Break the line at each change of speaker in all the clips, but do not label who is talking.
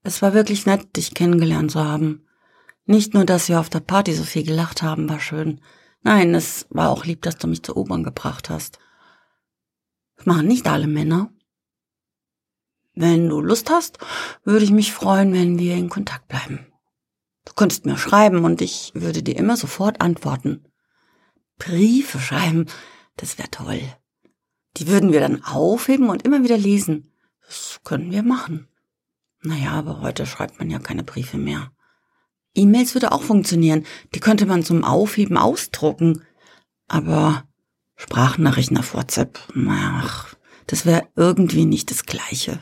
Es war wirklich nett, dich kennengelernt zu haben. Nicht nur, dass wir auf der Party so viel gelacht haben, war schön. Nein, es war auch lieb, dass du mich zur U-Bahn gebracht hast. Das machen nicht alle Männer. Wenn du Lust hast, würde ich mich freuen, wenn wir in Kontakt bleiben. Du könntest mir schreiben und ich würde dir immer sofort antworten. Briefe schreiben, das wäre toll. Die würden wir dann aufheben und immer wieder lesen. Das können wir machen. Naja, aber heute schreibt man ja keine Briefe mehr. E-Mails würde auch funktionieren. Die könnte man zum Aufheben ausdrucken. Aber Sprachnachrichten auf WhatsApp, ach, das wäre irgendwie nicht das Gleiche.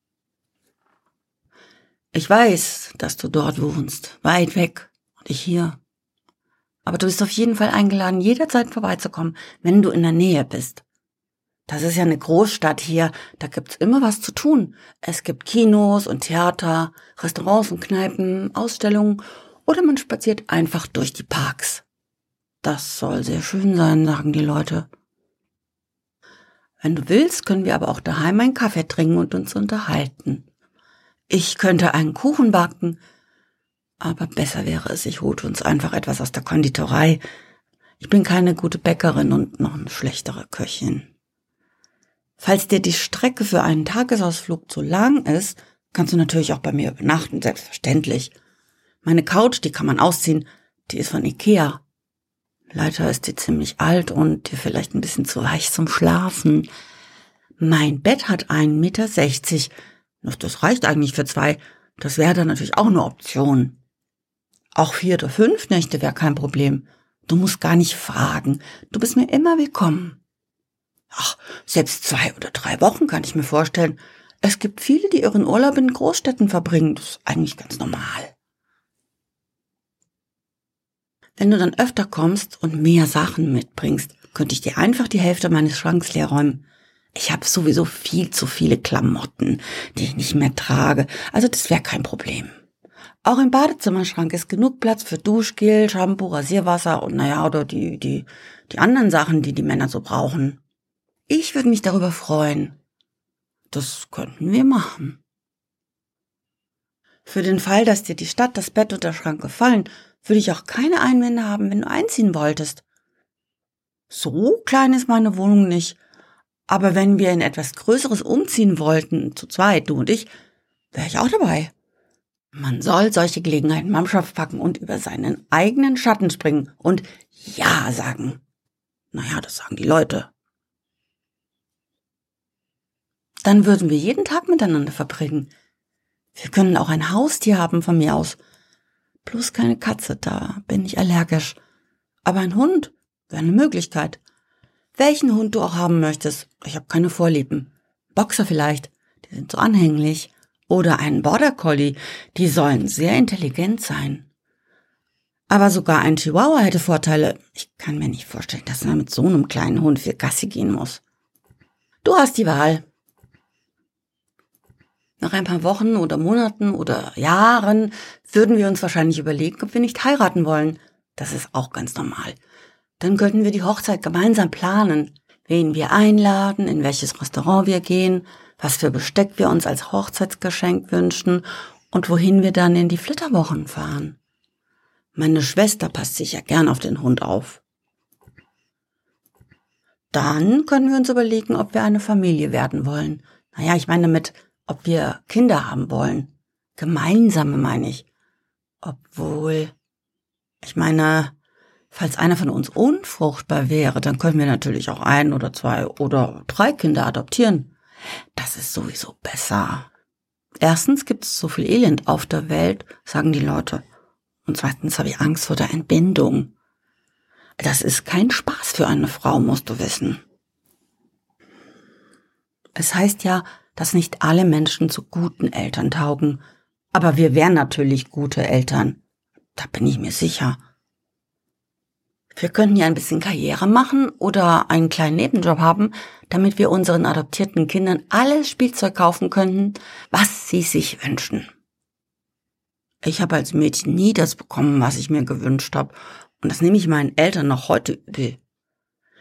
Ich weiß, dass du dort wohnst, weit weg und ich hier. Aber du bist auf jeden Fall eingeladen, jederzeit vorbeizukommen, wenn du in der Nähe bist. Das ist ja eine Großstadt hier, da gibt's immer was zu tun. Es gibt Kinos und Theater, Restaurants und Kneipen, Ausstellungen oder man spaziert einfach durch die Parks. Das soll sehr schön sein, sagen die Leute. Wenn du willst, können wir aber auch daheim einen Kaffee trinken und uns unterhalten. Ich könnte einen Kuchen backen, aber besser wäre es, ich holte uns einfach etwas aus der Konditorei. Ich bin keine gute Bäckerin und noch eine schlechtere Köchin. Falls dir die Strecke für einen Tagesausflug zu lang ist, kannst du natürlich auch bei mir übernachten, selbstverständlich. Meine Couch, die kann man ausziehen, die ist von Ikea. Leider ist die ziemlich alt und dir vielleicht ein bisschen zu weich zum Schlafen. Mein Bett hat 1,60 Meter. Das reicht eigentlich für 2. Das wäre dann natürlich auch eine Option. Auch 4 oder 5 Nächte wäre kein Problem. Du musst gar nicht fragen. Du bist mir immer willkommen. Ach, selbst 2 oder 3 Wochen kann ich mir vorstellen. Es gibt viele, die ihren Urlaub in Großstädten verbringen. Das ist eigentlich ganz normal. Wenn du dann öfter kommst und mehr Sachen mitbringst, könnte ich dir einfach die Hälfte meines Schranks leer räumen. Ich habe sowieso viel zu viele Klamotten, die ich nicht mehr trage. Also das wäre kein Problem. Auch im Badezimmerschrank ist genug Platz für Duschgel, Shampoo, Rasierwasser und oder die anderen Sachen, die Männer so brauchen. Ich würde mich darüber freuen. Das könnten wir machen. Für den Fall, dass dir die Stadt, das Bett und der Schrank gefallen, würde ich auch keine Einwände haben, wenn du einziehen wolltest. So klein ist meine Wohnung nicht. Aber wenn wir in etwas Größeres umziehen wollten, zu zweit, du und ich, wäre ich auch dabei. Man soll solche Gelegenheiten Mannschaft packen und über seinen eigenen Schatten springen und Ja sagen. Das sagen die Leute. Dann würden wir jeden Tag miteinander verbringen. Wir können auch ein Haustier haben von mir aus. Bloß keine Katze, da bin ich allergisch. Aber ein Hund wäre eine Möglichkeit. Welchen Hund du auch haben möchtest, ich habe keine Vorlieben. Boxer vielleicht, die sind so anhänglich. Oder einen Border Collie, die sollen sehr intelligent sein. Aber sogar ein Chihuahua hätte Vorteile. Ich kann mir nicht vorstellen, dass man mit so einem kleinen Hund viel Gassi gehen muss. Du hast die Wahl. Nach ein paar Wochen oder Monaten oder Jahren würden wir uns wahrscheinlich überlegen, ob wir nicht heiraten wollen. Das ist auch ganz normal. Dann könnten wir die Hochzeit gemeinsam planen, wen wir einladen, in welches Restaurant wir gehen, was für Besteck wir uns als Hochzeitsgeschenk wünschen und wohin wir dann in die Flitterwochen fahren. Meine Schwester passt sicher gern auf den Hund auf. Dann können wir uns überlegen, ob wir eine Familie werden wollen. Ich meine damit, ob wir Kinder haben wollen. Gemeinsame meine ich. Obwohl, ich meine, falls einer von uns unfruchtbar wäre, dann können wir natürlich auch 1 oder 2 oder 3 Kinder adoptieren. Das ist sowieso besser. Erstens gibt es so viel Elend auf der Welt, sagen die Leute. Und zweitens habe ich Angst vor der Entbindung. Das ist kein Spaß für eine Frau, musst du wissen. Es heißt ja, dass nicht alle Menschen zu guten Eltern taugen. Aber wir wären natürlich gute Eltern. Da bin ich mir sicher. Wir könnten ja ein bisschen Karriere machen oder einen kleinen Nebenjob haben, damit wir unseren adoptierten Kindern alles Spielzeug kaufen könnten, was sie sich wünschen. Ich habe als Mädchen nie das bekommen, was ich mir gewünscht habe. Und das nehme ich meinen Eltern noch heute übel.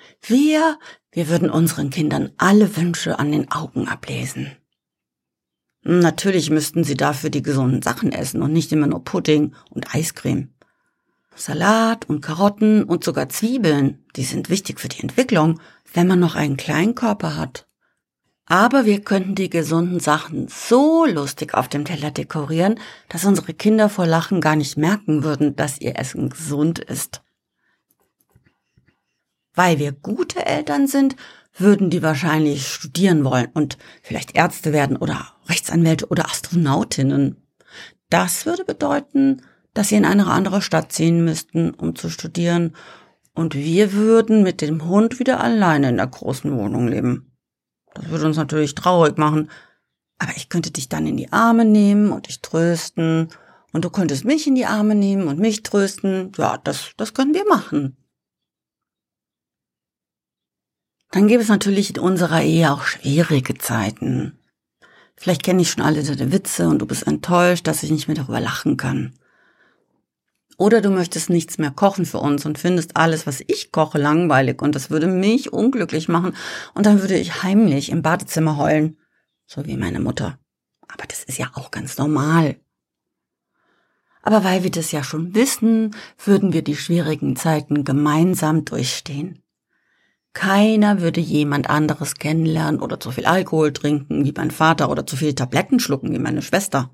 Wir würden unseren Kindern alle Wünsche an den Augen ablesen. Natürlich müssten sie dafür die gesunden Sachen essen und nicht immer nur Pudding und Eiscreme. Salat und Karotten und sogar Zwiebeln, die sind wichtig für die Entwicklung, wenn man noch einen kleinen Körper hat. Aber wir könnten die gesunden Sachen so lustig auf dem Teller dekorieren, dass unsere Kinder vor Lachen gar nicht merken würden, dass ihr Essen gesund ist. Weil wir gute Eltern sind, würden die wahrscheinlich studieren wollen und vielleicht Ärzte werden oder Rechtsanwälte oder Astronautinnen. Das würde bedeuten, dass sie in eine andere Stadt ziehen müssten, um zu studieren, und wir würden mit dem Hund wieder alleine in der großen Wohnung leben. Das würde uns natürlich traurig machen, aber ich könnte dich dann in die Arme nehmen und dich trösten und du könntest mich in die Arme nehmen und mich trösten. Ja, das können wir machen. Dann gäbe es natürlich in unserer Ehe auch schwierige Zeiten. Vielleicht kenne ich schon alle deine Witze und du bist enttäuscht, dass ich nicht mehr darüber lachen kann. Oder du möchtest nichts mehr kochen für uns und findest alles, was ich koche, langweilig und das würde mich unglücklich machen und dann würde ich heimlich im Badezimmer heulen, so wie meine Mutter. Aber das ist ja auch ganz normal. Aber weil wir das ja schon wissen, würden wir die schwierigen Zeiten gemeinsam durchstehen. Keiner würde jemand anderes kennenlernen oder zu viel Alkohol trinken wie mein Vater oder zu viele Tabletten schlucken wie meine Schwester.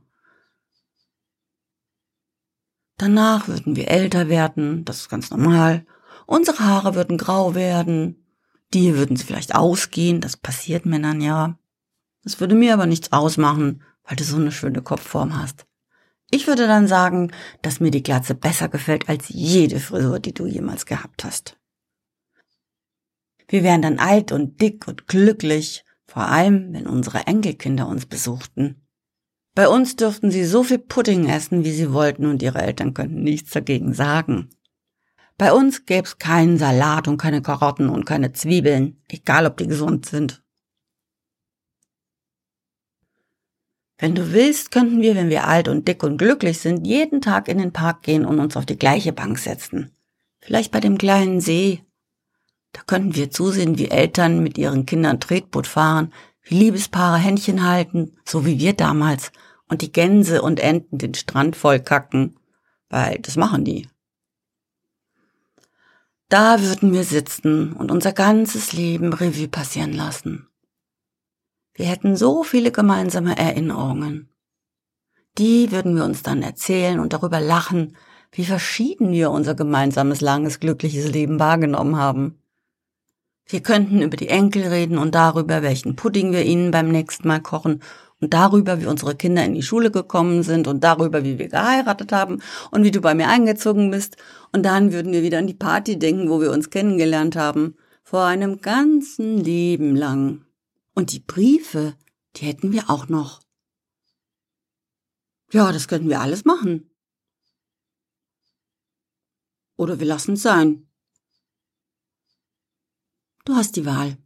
Danach würden wir älter werden, das ist ganz normal. Unsere Haare würden grau werden. Die würden sie vielleicht ausgehen, das passiert Männern ja. Das würde mir aber nichts ausmachen, weil du so eine schöne Kopfform hast. Ich würde dann sagen, dass mir die Glatze besser gefällt als jede Frisur, die du jemals gehabt hast. Wir wären dann alt und dick und glücklich, vor allem wenn unsere Enkelkinder uns besuchten. Bei uns dürften sie so viel Pudding essen, wie sie wollten, und ihre Eltern könnten nichts dagegen sagen. Bei uns gäbe es keinen Salat und keine Karotten und keine Zwiebeln, egal ob die gesund sind. Wenn du willst, könnten wir, wenn wir alt und dick und glücklich sind, jeden Tag in den Park gehen und uns auf die gleiche Bank setzen. Vielleicht bei dem kleinen See. Da könnten wir zusehen, wie Eltern mit ihren Kindern Tretboot fahren, wie Liebespaare Händchen halten, so wie wir damals, und die Gänse und Enten den Strand vollkacken, weil das machen die. Da würden wir sitzen und unser ganzes Leben Revue passieren lassen. Wir hätten so viele gemeinsame Erinnerungen. Die würden wir uns dann erzählen und darüber lachen, wie verschieden wir unser gemeinsames, langes, glückliches Leben wahrgenommen haben. Wir könnten über die Enkel reden und darüber, welchen Pudding wir ihnen beim nächsten Mal kochen und darüber, wie unsere Kinder in die Schule gekommen sind und darüber, wie wir geheiratet haben und wie du bei mir eingezogen bist. Und dann würden wir wieder an die Party denken, wo wir uns kennengelernt haben, vor einem ganzen Leben lang. Und die Briefe, die hätten wir auch noch. Ja, das könnten wir alles machen. Oder wir lassen es sein. Du hast die Wahl.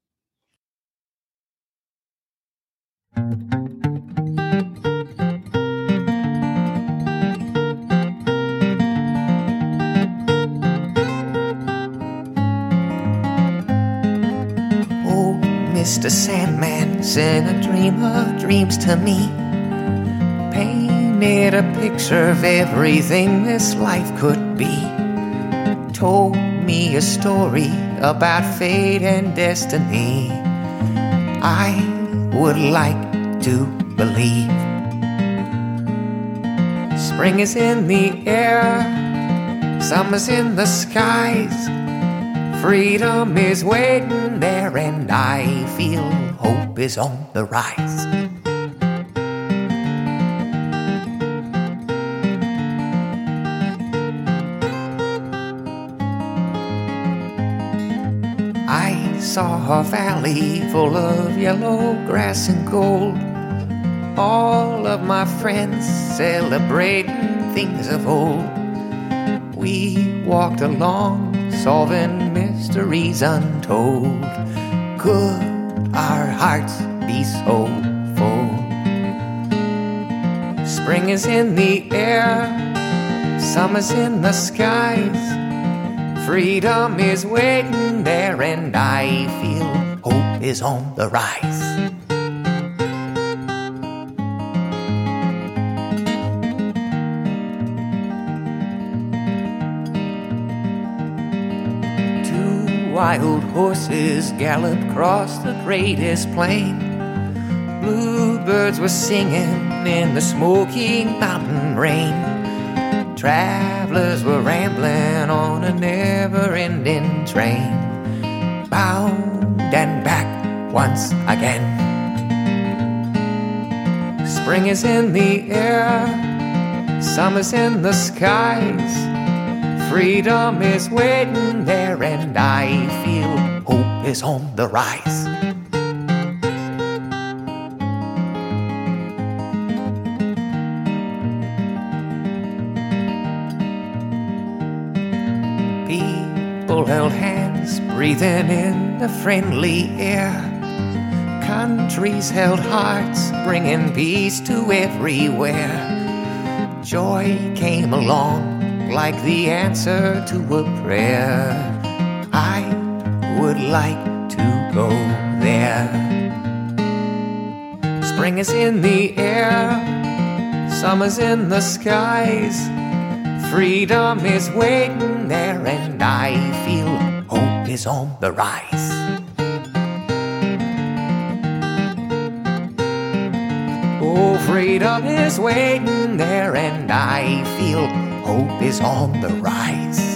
Oh, Mr. Sandman, sent a dream of dreams to me. Painted a picture of everything this life could be. Told me a story about fate and destiny. I would like to believe. Spring is in the air, summer's in the skies. Freedom is waiting there, and I feel hope is on the rise. I saw a valley full of yellow grass and gold. All of my friends celebrating things of old. We walked along, solving mysteries untold. Could our hearts be so full? Spring is in the air, summer's in the skies. Freedom is waiting there, and I feel hope is on the rise. wild horses gallop across the greatest plain. Bluebirds were singing in the smoky mountain rain. Travelers were rambling on a never-ending train, bound and back once again. Spring is in the air, summer's in the skies. Freedom is waiting there, and I feel hope is on the rise. People held hands, breathing in the friendly air. Countries held hearts, bringing peace to everywhere. Joy came along like the answer to a prayer. I would like to go there. Spring is in the air, summer's in the skies. Freedom is waiting there, and I feel hope is on the rise. Oh, freedom is waiting there, and I feel hope is on the rise.